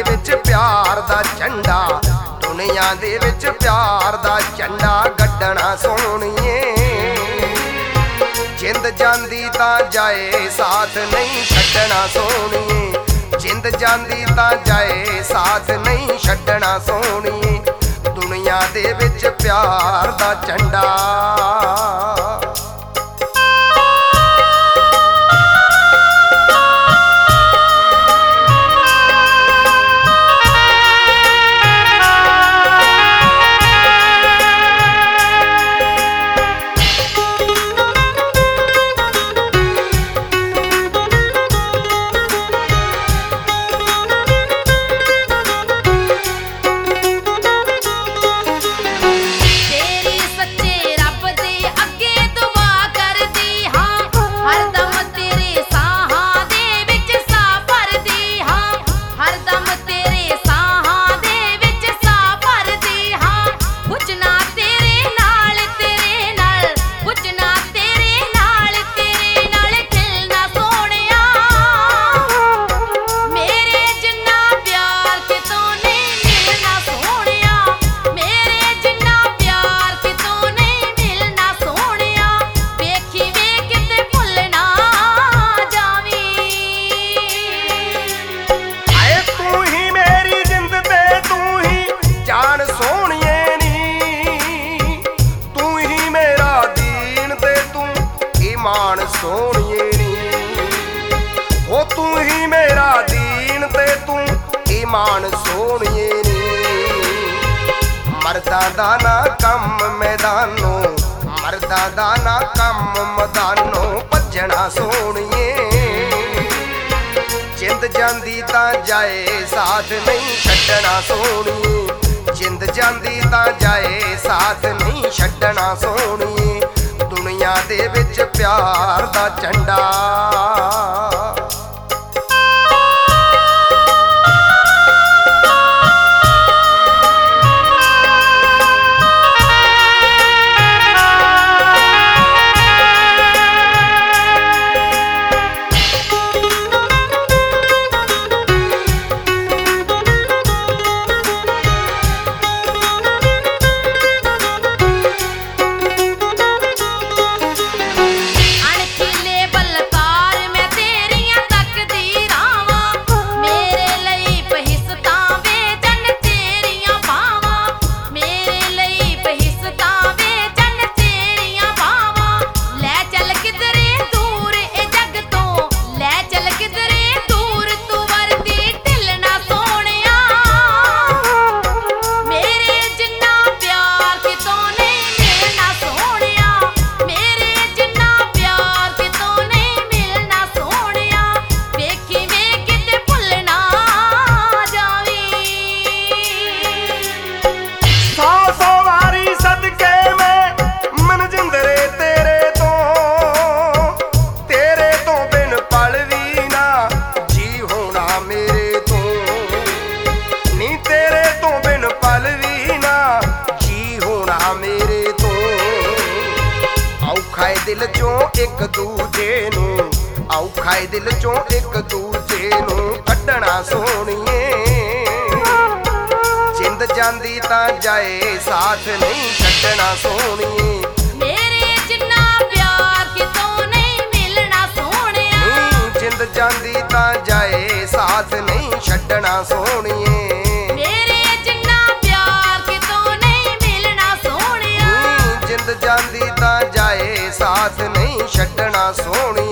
विच प्यार दा झंडा, दुनिया दे विच प्यार दा झंडा गड्डना सोहणीए। जिंद जांदी तां जाए साथ नहीं छड्डना सोहणीए, जिंद जांदी तां जाए साथ नहीं छड्डना सोहणीए। दुनिया दे विच प्यार दा झंडा। ईमान सोहणीए नी ओ तू ही मेरा दीन ते तू ईमान सोहणीए नी। मर्दां दा ना कम मैदानों, मर्दां दा ना कम मैदानों भज्जना सोहणीए। जिंद जांदी तां जाए साथ नहीं छड्डना सोहणीए, जिंद जांदी तां जाए साथ नहीं छड्डना सोहणीए। दुनिया दे विच प्यार दा झंडा। औखा दिल चों एक दूजे नूं, औखा दिल चों एक दूजे नूं कड्डना सोहणीए। जिंद जांदी तां जाए साथ नहीं छड्डना सोहणीए। मेरे जिन्ना प्यार कितों नहीं मिलना सोहणिया। जिंद जांदी तां जाए साथ नहीं छड्डना सोहणीए। मेरे जिन्ना प्यार कितों नहीं मिलना सोहणिया। जिंद जांदी तां जाए साथ नहीं छड्डना सोहणीए।